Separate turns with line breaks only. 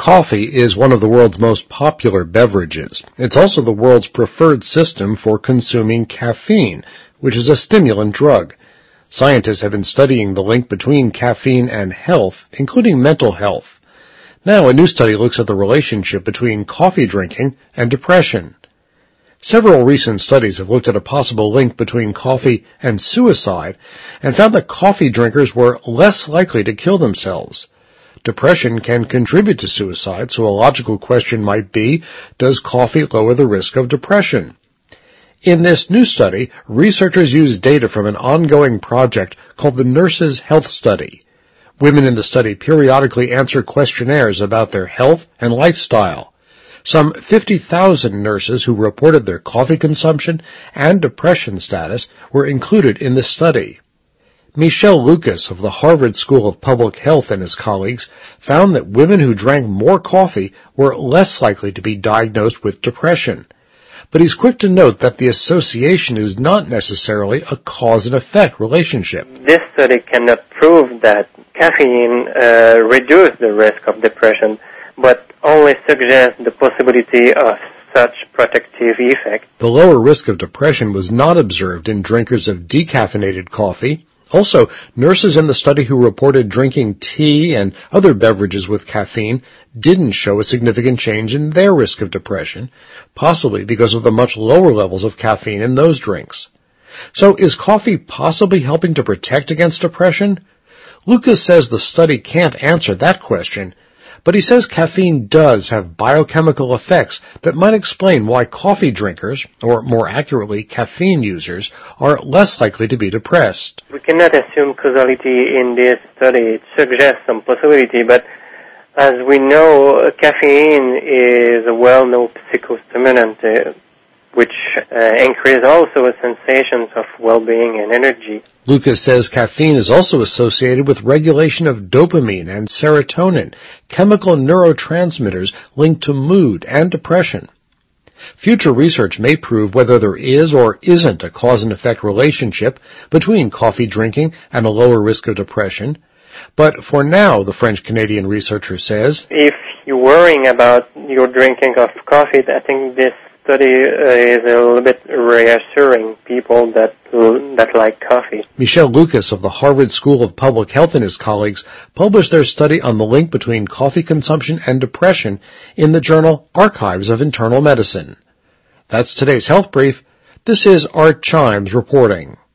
Coffee is one of the world's most popular beverages. It's also the world's preferred system for consuming caffeine, which is a stimulant drug. Scientists have been studying the link between caffeine and health, including mental health. Now, a new study looks at the relationship between coffee drinking and depression. Several recent studies have looked at a possible link between coffee and suicide and found that coffee drinkers were less likely to kill themselves. Depression can contribute to suicide, so a logical question might be, does coffee lower the risk of depression? In this new study, researchers used data from an ongoing project called the Nurses' Health Study. Women in the study periodically answer questionnaires about their health and lifestyle. Some 50,000 nurses who reported their coffee consumption and depression status were included in the study. Michelle Lucas of the Harvard School of Public Health and his colleagues found that women who drank more coffee were less likely to be diagnosed with depression. But he's quick to note that the association is not necessarily a cause and effect relationship.
This study cannot prove that caffeine reduces the risk of depression, but only suggests the possibility of such protective effect.
The lower risk of depression was not observed in drinkers of decaffeinated coffee. Also, nurses in the study who reported drinking tea and other beverages with caffeine didn't show a significant change in their risk of depression, possibly because of the much lower levels of caffeine in those drinks. So is coffee possibly helping to protect against depression? Lucas says the study can't answer that question, but he says caffeine does have biochemical effects that might explain why coffee drinkers, or more accurately, caffeine users, are less likely to be depressed.
We cannot assume causality in this study. It suggests some possibility, but as we know, caffeine is a well-known psychostimulant, which increases also sensations of well-being and energy.
Lucas says caffeine is also associated with regulation of dopamine and serotonin, chemical neurotransmitters linked to mood and depression. Future research may prove whether there is or isn't a cause and effect relationship between coffee drinking and a lower risk of depression. But for now, the French-Canadian researcher says,
if you're worrying about your drinking of coffee, I think this study is a little bit reassuring people that like coffee.
Michelle Lucas of the Harvard School of Public Health and his colleagues published their study on the link between coffee consumption and depression in the journal Archives of Internal Medicine. That's today's Health Brief. This is Art Chimes reporting.